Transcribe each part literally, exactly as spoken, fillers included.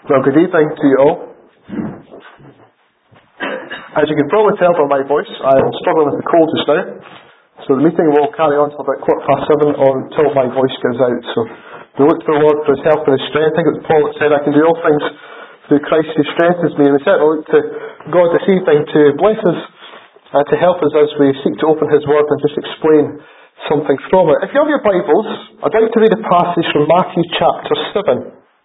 Well, good evening to you all. As you can probably tell by my voice, I'm struggling with the cold just now. So the meeting will carry on till about quarter past seven or until my voice gives out. So we look to the Lord for His help and His strength. I think it was Paul that said, I can do all things through Christ who strengthens me. And we certainly look to God this evening to bless us and to help us as we seek to open His Word and just explain something from it. If you have your Bibles, I'd like to read a passage from Matthew chapter seven.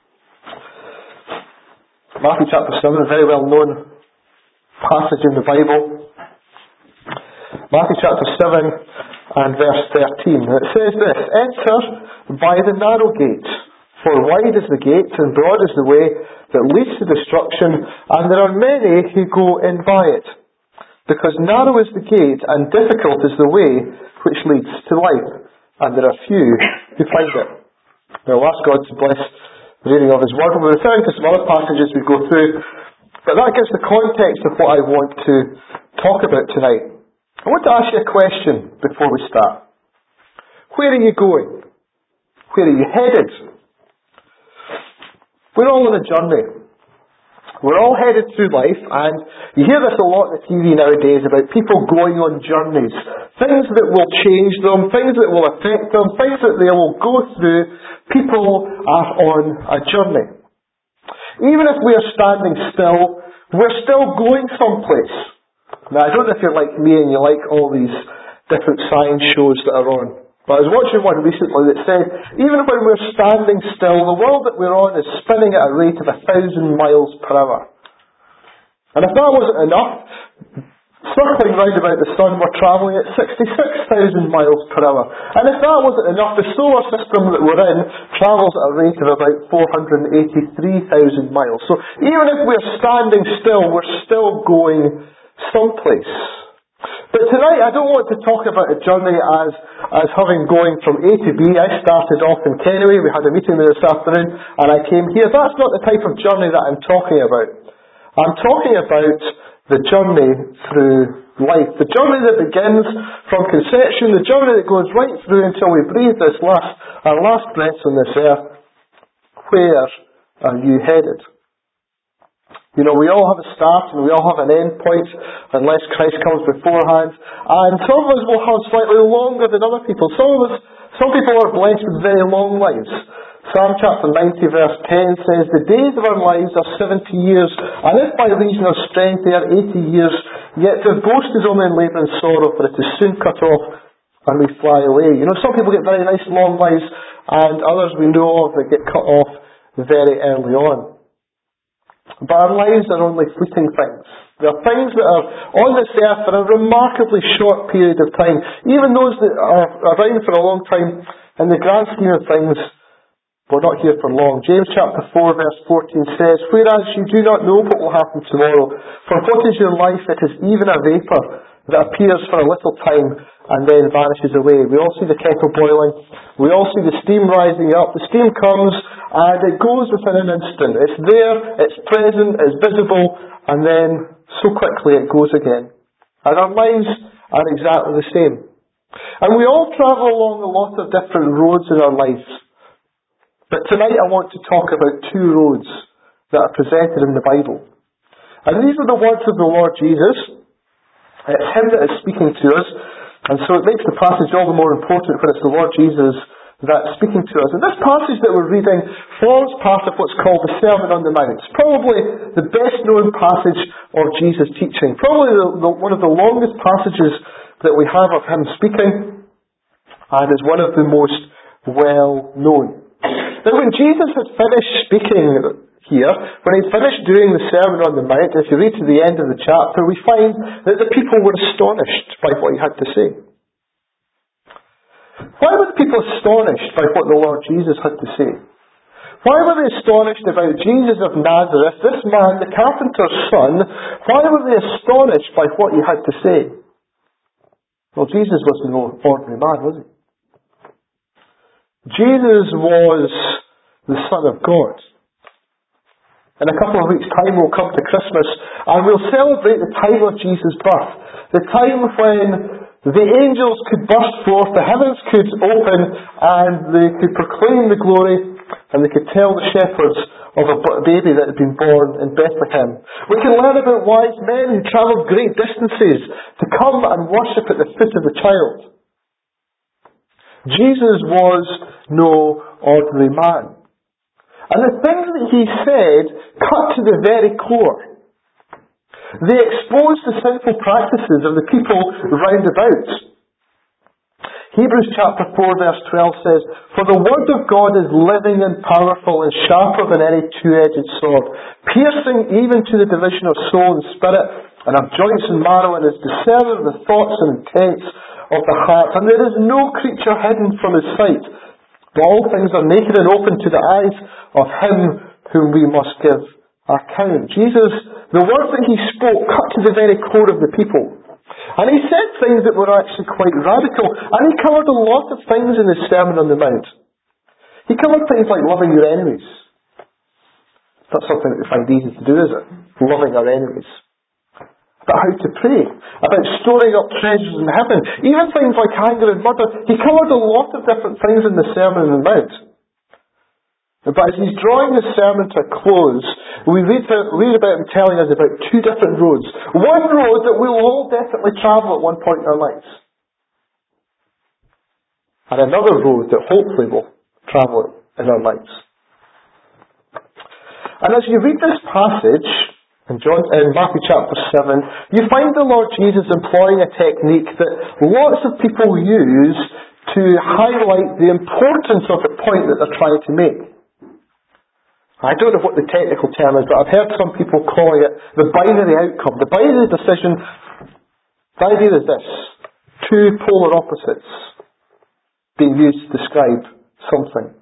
Matthew chapter seven, a very well known passage in the Bible. Matthew chapter seven and verse thirteen. It says this: Enter by the narrow gate, for wide is the gate and broad is the way that leads to destruction, and there are many who go in by it. Because narrow is the gate and difficult is the way which leads to life, and there are few who find it. Now I'll ask God to bless the reading of His Word. We'll be referring to some other passages we go through, but that gives the context of what I want to talk about tonight. I want to ask you a question before we start. Where are you going? Where are you headed? We're all on a journey. We're all headed through life, and you hear this a lot on the T V nowadays about people going on journeys. Things that will change them, things that will affect them, things that they will go through. People are on a journey. Even if we are standing still, we're still going someplace. Now, I don't know if you're like me and you like all these different science shows that are on. But I was watching one recently that said, even when we're standing still, the world that we're on is spinning at a rate of a thousand miles per hour. And if that wasn't enough, circling round about the sun, we're travelling at sixty-six thousand miles per hour. And if that wasn't enough, the solar system that we're in travels at a rate of about four hundred eighty-three thousand miles. So even if we're standing still, we're still going someplace. But tonight I don't want to talk about a journey as, as having going from A to B. I started off in Kennedy, we had a meeting there this afternoon, and I came here. That's not the type of journey that I'm talking about. I'm talking about the journey through life. The journey that begins from conception, the journey that goes right through until we breathe this last, our last breaths on this earth. Where are you headed? You know, we all have a start and we all have an end point unless Christ comes beforehand. And some of us will have slightly longer than other people. Some of us, some people are blessed with very long lives. Psalm chapter ninety verse ten says, The days of our lives are seventy years, and if by reason of strength they are eighty years, yet their boast is only in labour and sorrow, for it is soon cut off and we fly away. You know, some people get very nice long lives, and others we know of that get cut off very early on. But our lives are only fleeting things. They are things that are on this earth for a remarkably short period of time. Even those that are around for a long time, in the grand scheme of things, we're not here for long. James chapter four verse fourteen says, Whereas you do not know what will happen tomorrow, for what is your life? It is even a vapour that appears for a little time and then vanishes away. We all see the kettle boiling. We all see the steam rising up. The steam comes and it goes within an instant. It's there, it's present, it's visible, and then so quickly it goes again. And our lives are exactly the same. And we all travel along a lot of different roads in our lives. But tonight I want to talk about two roads that are presented in the Bible. And these are the words of the Lord Jesus. It's Him that is speaking to us. And so it makes the passage all the more important when it's the Lord Jesus that's speaking to us. And this passage that we're reading forms part of what's called the Sermon on the Mount. It's probably the best known passage of Jesus' teaching. Probably the, the, one of the longest passages that we have of Him speaking. And is one of the most well known. Now when Jesus had finished speaking here, when he finished doing the Sermon on the Mount, if you read to the end of the chapter, we find that the people were astonished by what he had to say. Why were the people astonished by what the Lord Jesus had to say? Why were they astonished about Jesus of Nazareth, this man, the carpenter's son? Why were they astonished by what he had to say? Well, Jesus was no ordinary man, was he? Jesus was the Son of God. In a couple of weeks' time we'll come to Christmas and we'll celebrate the time of Jesus' birth. The time when the angels could burst forth, the heavens could open, and they could proclaim the glory, and they could tell the shepherds of a baby that had been born in Bethlehem. We can learn about wise men who travelled great distances to come and worship at the foot of the child. Jesus was no ordinary man. And the things that he said cut to the very core. They exposed the sinful practices of the people round about. Hebrews chapter four verse twelve says, "For the word of God is living and powerful and sharper than any two-edged sword, piercing even to the division of soul and spirit, and of joints and marrow, and is discerner of the thoughts and intents of the heart. And there is no creature hidden from his sight, but all things are naked and open to the eyes of him whom we must give account." Jesus, the words that he spoke cut to the very core of the people. And he said things that were actually quite radical. And he covered a lot of things in his Sermon on the Mount. He covered things like loving your enemies. That's something that we find easy to do, is it? Loving our enemies. About how to pray. About storing up treasures in heaven. Even things like anger and murder. He covered a lot of different things in the Sermon on the Mount. But as he's drawing his sermon to a close, we read, read about him telling us about two different roads. One road that we'll all definitely travel at one point in our lives. And another road that hopefully we'll travel in our lives. And as you read this passage in, John, in Matthew chapter seven, you find the Lord Jesus employing a technique that lots of people use to highlight the importance of the point that they're trying to make. I don't know what the technical term is, but I've heard some people calling it the binary outcome. The binary decision, the idea is this: two polar opposites being used to describe something.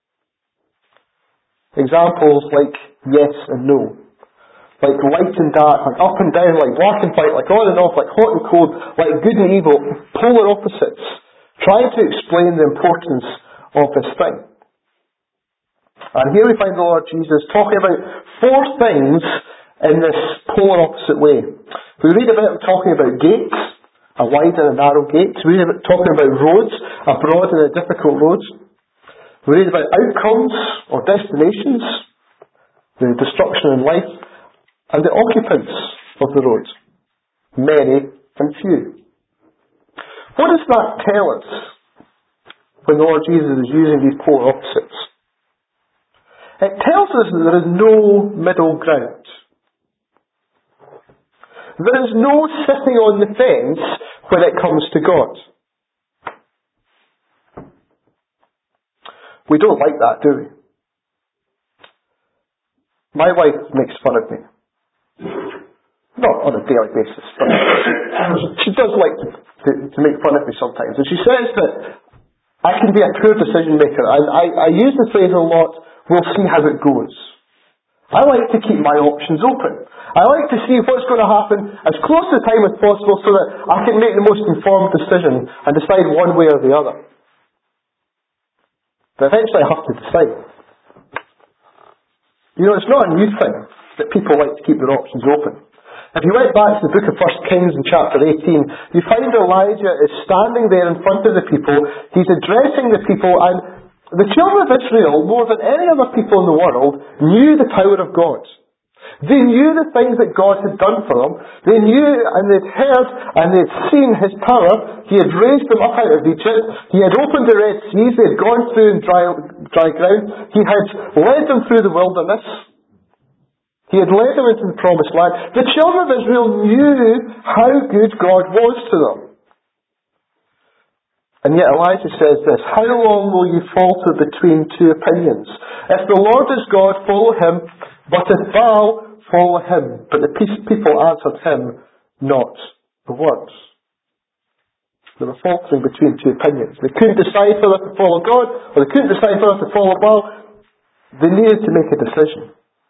Examples like yes and no. Like light and dark, like up and down, like black and white, like on and off, like hot and cold, like good and evil. Polar opposites. Trying to explain the importance of this thing. And here we find the Lord Jesus talking about four things in this polar opposite way. We read about him talking about gates, a wide and a narrow gate. We read about talking about roads, a broad and a difficult road. We read about outcomes or destinations, the destruction in life, and the occupants of the road, many and few. What does that tell us when the Lord Jesus is using these polar opposites? It tells us that there is no middle ground. There is no sitting on the fence when it comes to God. We don't like that, do we? My wife makes fun of me. Not on a daily basis, but she does like to, to, to make fun of me sometimes. And she says that I can be a poor decision maker. And I, I use the phrase a lot, we'll see how it goes. I like to keep my options open. I like to see what's going to happen as close to the time as possible so that I can make the most informed decision and decide one way or the other. But eventually I have to decide. You know, it's not a new thing that people like to keep their options open. If you went back to the book of First Kings in chapter eighteen, you find Elijah is standing there in front of the people. He's addressing the people, and the children of Israel, more than any other people in the world, knew the power of God. They knew the things that God had done for them. They knew and they'd heard and they'd seen His power. He had raised them up out of Egypt. He had opened the Red Seas. They had gone through in dry, dry ground. He had led them through the wilderness. He had led them into the promised land. The children of Israel knew how good God was to them. And yet Elijah says this: how long will you falter between two opinions? If the Lord is God, follow Him, but if Baal, follow him. But the people answered him not a word. They were faltering between two opinions. They couldn't decide whether to follow God, or they couldn't decide whether to follow Baal. They needed to make a decision.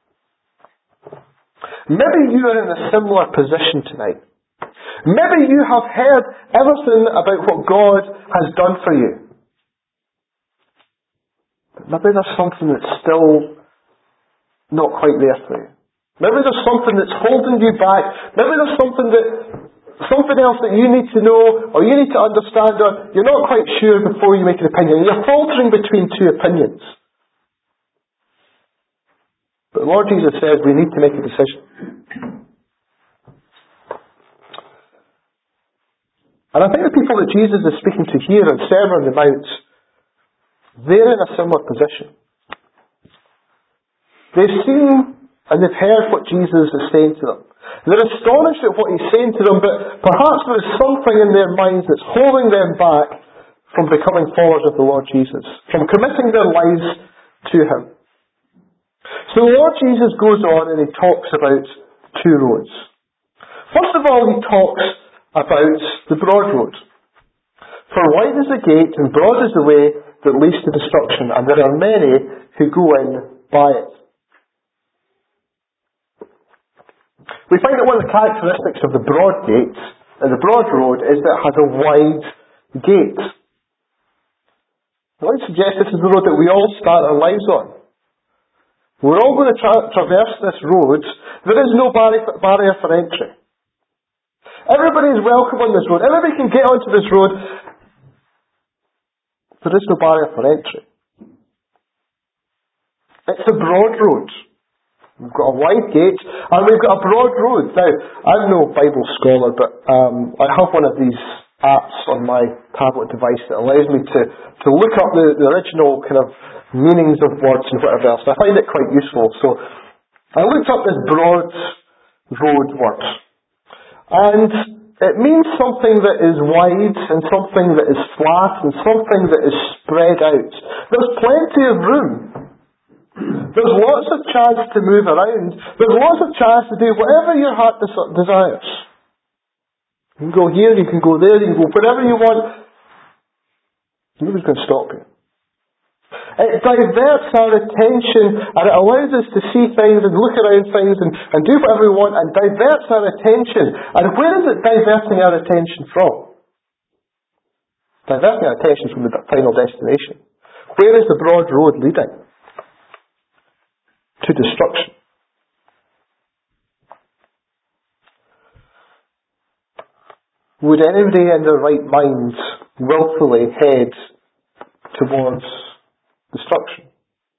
Maybe you are in a similar position tonight. Maybe you have heard everything about what God has done for you. But maybe there's something that's still not quite there for you. Maybe there's something that's holding you back. Maybe there's something that, something else that you need to know, or you need to understand, or you're not quite sure before you make an opinion. You're faltering between two opinions. But the Lord Jesus says we need to make a decision. And I think the people that Jesus is speaking to here in Sermon on the Mount, they're in a similar position. They've seen and they've heard what Jesus is saying to them. They're astonished at what He's saying to them, but perhaps there's something in their minds that's holding them back from becoming followers of the Lord Jesus, from committing their lives to Him. So the Lord Jesus goes on and He talks about two roads. First of all, He talks about the broad road. For wide is the gate and broad is the way that leads to destruction, and there are many who go in by it. We find that one of the characteristics of the broad gate, and the broad road, is that it has a wide gate. I would suggest this is the road that we all start our lives on. We're all going to tra- traverse this road. There is no barri- barrier for entry. Everybody is welcome on this road. Everybody can get onto this road. There is no barrier for entry. It's a broad road. We've got a wide gate and we've got a broad road. Now, I'm no Bible scholar, but um, I have one of these apps on my tablet device that allows me to, to look up the, the original kind of meanings of words and whatever else. And I find it quite useful. So I looked up this broad road word. And it means something that is wide and something that is flat and something that is spread out. There's plenty of room. There's lots of chance to move around. There's lots of chance to do whatever your heart des- desires. You can go here, you can go there, you can go wherever you want. Nobody's going to stop you. It diverts our attention and it allows us to see things and look around things and, and do whatever we want and diverts our attention. And where is it diverting our attention from? Diverting our attention from the final destination. Where is the broad road leading? To destruction. Would anybody in their right mind willfully head towards destruction?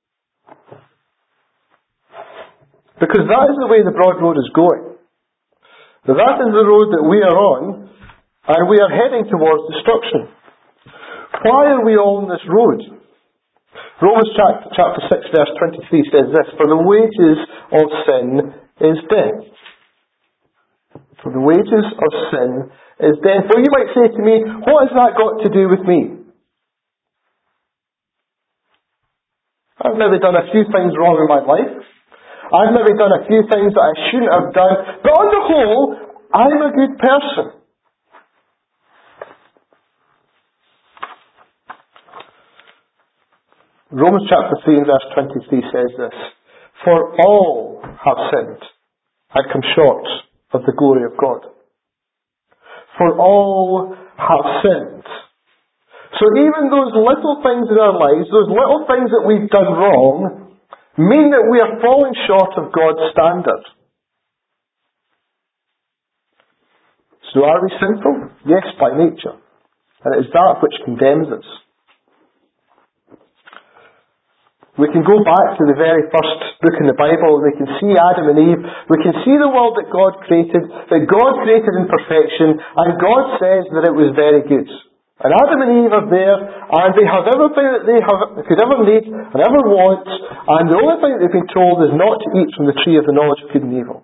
Because that is the way the broad road is going. That is the road that we are on, and we are heading towards destruction. Why are we all on this road? Romans chapter, chapter six verse twenty-three says this, for the wages of sin is death. For the wages of sin is death. Well, you might say to me, what has that got to do with me? I've maybe done a few things wrong in my life. I've maybe done a few things that I shouldn't have done. But on the whole, I'm a good person. Romans chapter three and verse twenty-three says this, for all have sinned and come short of the glory of God. For all have sinned. So even those little things in our lives, those little things that we've done wrong, mean that we are falling short of God's standard. So are we sinful? Yes, by nature. And it is that which condemns us. We can go back to the very first book in the Bible. We can see Adam and Eve. We can see the world that God created, that God created in perfection, and God says that it was very good. And Adam and Eve are there, and they have everything that they have, could ever need and ever want, and the only thing that they've been told is not to eat from the tree of the knowledge of good and evil.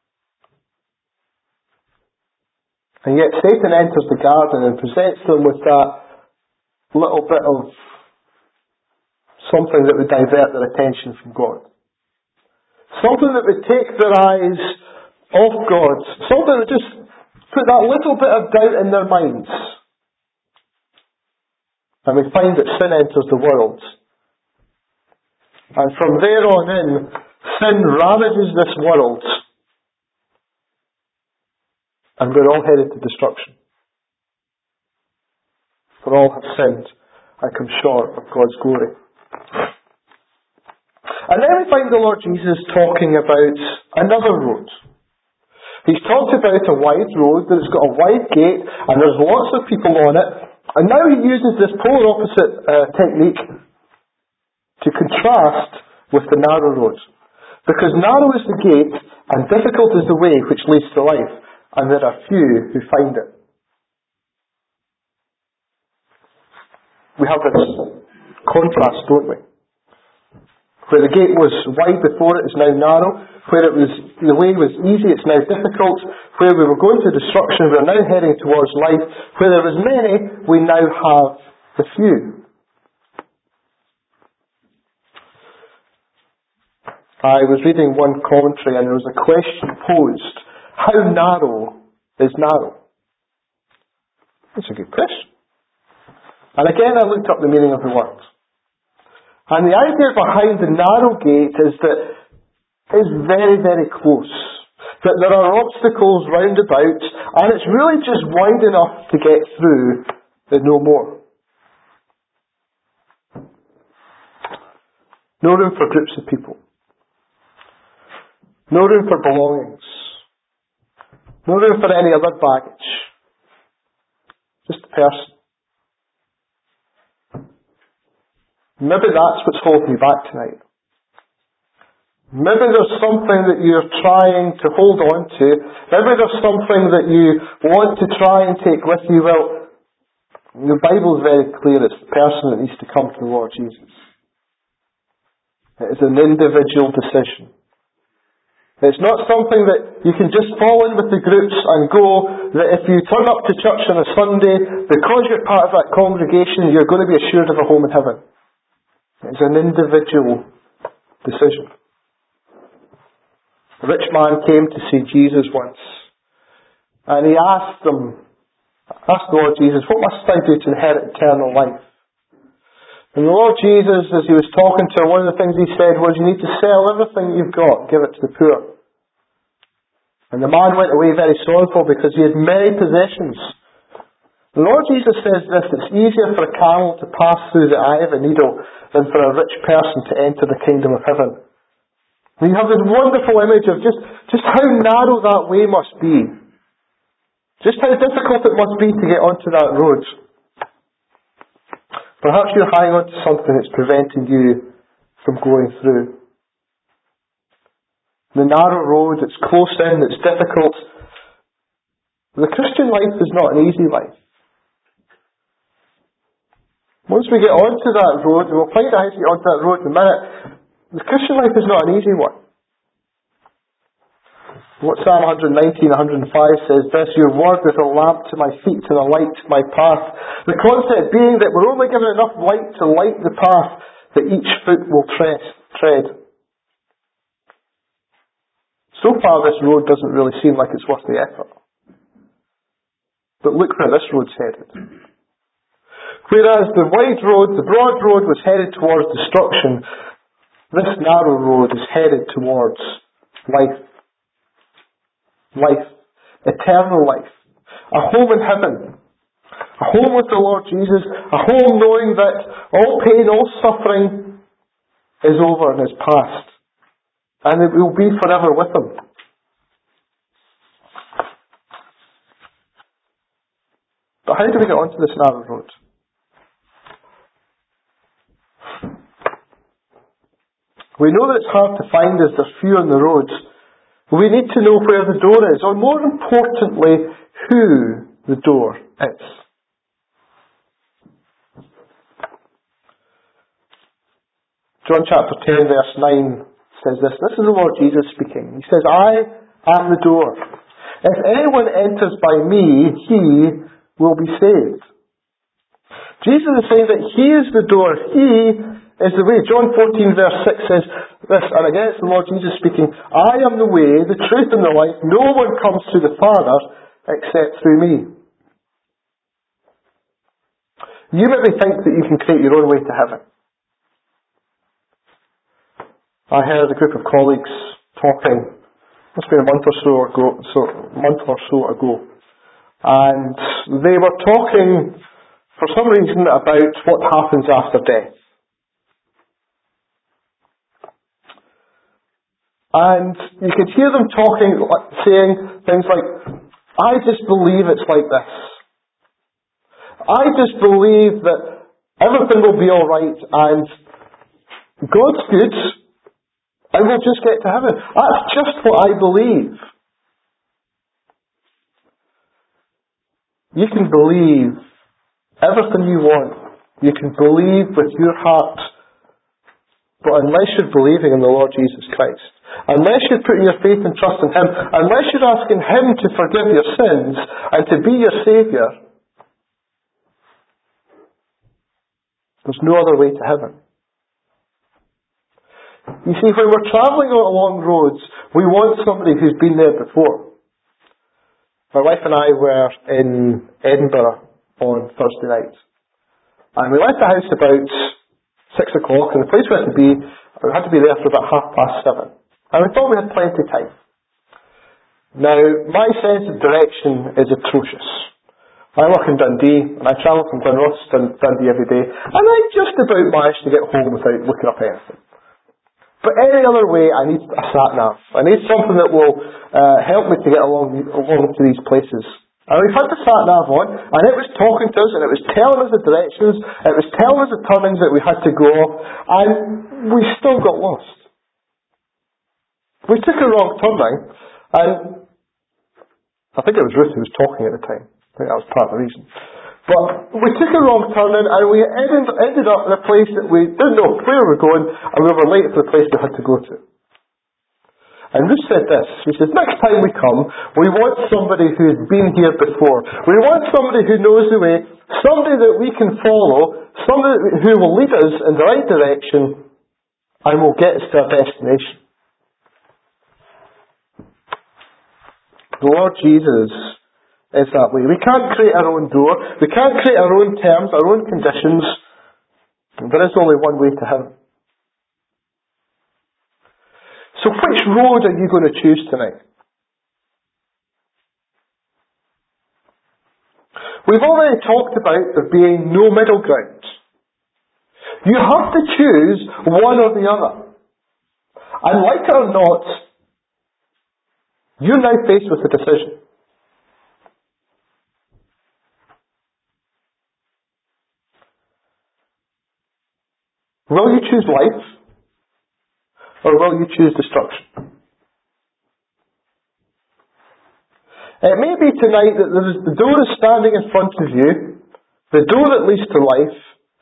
And yet Satan enters the garden and presents them with that little bit of something that would divert their attention from God. Something that would take their eyes off God. Something that would just put that little bit of doubt in their minds. And we find that sin enters the world. And from there on in, sin ravages this world. And we're all headed to destruction. For all have sinned and come short of God's glory. And then we find the Lord Jesus talking about another road. He's talked about a wide road that's got a wide gate and there's lots of people on it. And now he uses this polar opposite uh, technique to contrast with the narrow road. Because narrow is the gate, and difficult is the way which leads to life, and there are few who find it. We have this contrast, don't we? Where the gate was wide before, it is now narrow. Where it was, the way was easy, it's now difficult. Where we were going to destruction, we are now heading towards life. Where there was many, we now have the few. I was reading one commentary and there was a question posed. How narrow is narrow? That's a good question. And again, I looked up the meaning of the word. And the idea behind the narrow gate is that it's very, very close. That there are obstacles round about, and it's really just wide enough to get through, but no more. No room for groups of people. No room for belongings. No room for any other baggage. Just a person. Maybe that's what's holding you back tonight. Maybe there's something that you're trying to hold on to. Maybe there's something that you want to try and take with you. Well, the Bible is very clear. It's the person that needs to come to the Lord Jesus. It is an individual decision. It's not something that you can just fall in with the groups and go, that if you turn up to church on a Sunday, because you're part of that congregation, you're going to be assured of a home in heaven. It's an individual decision. A rich man came to see Jesus once, and he asked him, asked the Lord Jesus, what must I do to inherit eternal life? And the Lord Jesus, as he was talking to him, one of the things he said was, you need to sell everything you've got, give it to the poor. And the man went away very sorrowful because he had many possessions. The Lord Jesus says this, it's easier for a camel to pass through the eye of a needle than for a rich person to enter the kingdom of heaven. And you have this wonderful image of just, just how narrow that way must be. Just how difficult it must be to get onto that road. Perhaps you're hanging on to something that's preventing you from going through. The narrow road, it's close in, it's difficult. The Christian life is not an easy life. Once we get onto that road, and we'll find out how to get onto that road in a minute, the Christian life is not an easy one. What Psalm one nineteen, one oh five says, this, your word is a lamp to my feet and a light to my path. The concept being that we're only given enough light to light the path that each foot will tread. So far this road doesn't really seem like it's worth the effort. But look where this road's headed. Whereas the wide road, the broad road was headed towards destruction, this narrow road is headed towards life. Life. Eternal life. A home in heaven. A home with the Lord Jesus. A home knowing that all pain, all suffering is over and is past. And it will be forever with Him. But how do we get onto this narrow road? We know that it's hard to find as there's few on the road. We need to know where the door is, or more importantly, who the door is. John chapter ten verse nine says this. This is the Lord Jesus speaking. He says, I am the door. If anyone enters by me, he will be saved. Jesus is saying that He is the door. He is the way. John fourteen verse six says this, and again it's the Lord Jesus speaking, I am the way, the truth and the life. No one comes to the Father except through me. You maybe think that you can create your own way to heaven. I heard a group of colleagues talking, must be a month or so ago, so month or so ago, and they were talking for some reason about what happens after death. And you could hear them talking, saying things like, I just believe it's like this. I just believe that everything will be alright and God's good and we'll just get to heaven. That's just what I believe. You can believe everything you want. You can believe with your heart. But unless you're believing in the Lord Jesus Christ, unless you're putting your faith and trust in Him, unless you're asking Him to forgive your sins and to be your Saviour, there's no other way to heaven. You see, when we're travelling along roads, we want somebody who's been there before. My wife and I were in Edinburgh on Thursday night. And we left the house about six o'clock, and the place we had to be, we had to be there for about half past seven. And we thought we had plenty of time. Now, my sense of direction is atrocious. I work in Dundee, and I travel from Glenross to Dundee every day, and I just about managed to get home without looking up anything. But any other way, I need a sat-nav. I need something that will uh, help me to get along, along to these places. And we've had the sat-nav on, and it was talking to us, and it was telling us the directions, it was telling us the turnings that we had to go, and we still got lost. We took a wrong turning, and I think it was Ruth who was talking at the time. I think that was part of the reason. But we took a wrong turning, and we ended, ended up in a place that we didn't know where we were going, and we were late for the place we had to go to. And Ruth said this, she says, next time we come, we want somebody who's been here before. We want somebody who knows the way, somebody that we can follow, somebody who will lead us in the right direction, and will get us to our destination. The Lord Jesus is that way. We can't create our own door. We can't create our own terms, our own conditions. There is only one way to heaven. So which road are you going to choose tonight? We've already talked about there being no middle ground. You have to choose one or the other. And like it or not, you're now faced with a decision. Will you choose life? Or will you choose destruction? It may be tonight that there is, the door is standing in front of you, the door that leads to life,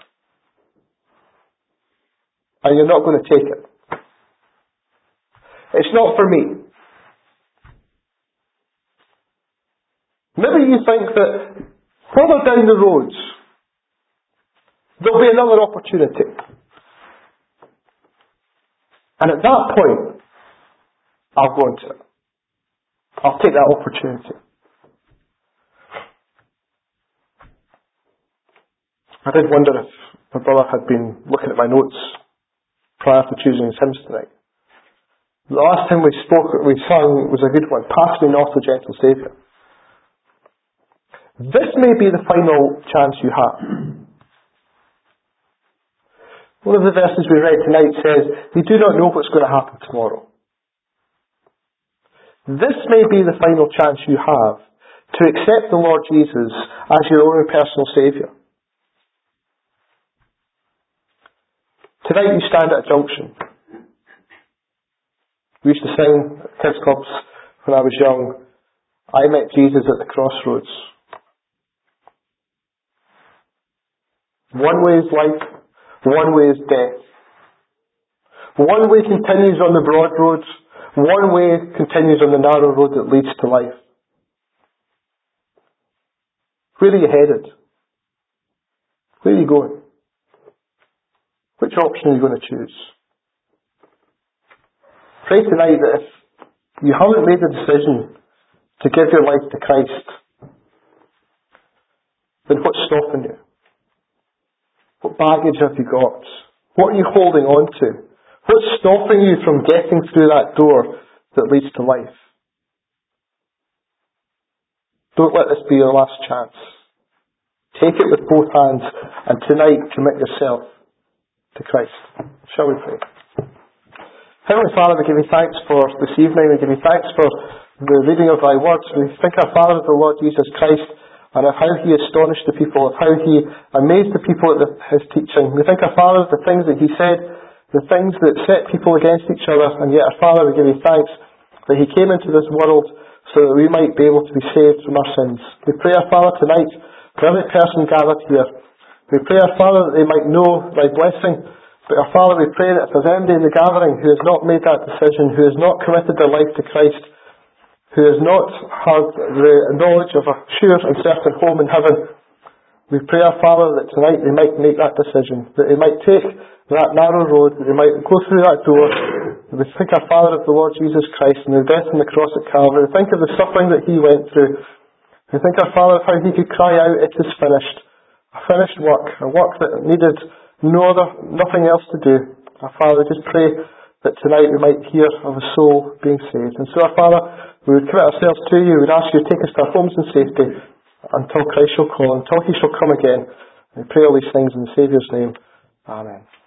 and you're not going to take it. It's not for me. Maybe you think that further down the road, there'll be another opportunity. And at that point, I'll go into it. I'll take that opportunity. I did wonder if my brother had been looking at my notes prior to choosing his hymns tonight. The last time we spoke, we sung was a good one. Pass me not, O gentle Saviour. This may be the final chance you have. One of the verses we read tonight says, you do not know what's going to happen tomorrow. This may be the final chance you have to accept the Lord Jesus as your own personal Saviour. Tonight you stand at a junction. We used to sing at kids' clubs when I was young, I met Jesus at the crossroads. One way is life, one way is death. One way continues on the broad road, one way continues on the narrow road that leads to life. Where are you headed? Where are you going? Which option are you going to choose? Pray tonight that if you haven't made the decision to give your life to Christ, then what's stopping you? What baggage have you got? What are you holding on to? What's stopping you from getting through that door that leads to life? Don't let this be your last chance. Take it with both hands and tonight commit yourself to Christ. Shall we pray? Heavenly Father, we give you thanks for this evening. We give you thanks for the reading of thy words. We thank our Father, the Lord Jesus Christ, and of how he astonished the people, of how he amazed the people at the, his teaching. We thank our Father the things that he said the things that set people against each other, and yet our Father, we give you thanks that He came into this world so that we might be able to be saved from our sins. We pray, our Father, tonight for every person gathered here. We pray, our Father, that they might know Thy blessing. But our Father, we pray that if there's anybody in the gathering who has not made that decision, who has not committed their life to Christ, who has not had the knowledge of a sure and certain home in heaven, we pray, our Father, that tonight they might make that decision, that they might take that narrow road, that they might go through that door. We think, our Father, of the Lord Jesus Christ and the death on the cross at Calvary. We think of the suffering that He went through. We think, our Father, of how He could cry out, "It is finished." A finished work, a work that needed no other, nothing else to do. Our Father, we just pray that tonight we might hear of a soul being saved. And so, our Father, we would commit ourselves to You. We would ask You to take us to our homes in safety until Christ shall call, until He shall come again. We pray all these things in the Saviour's name. Amen.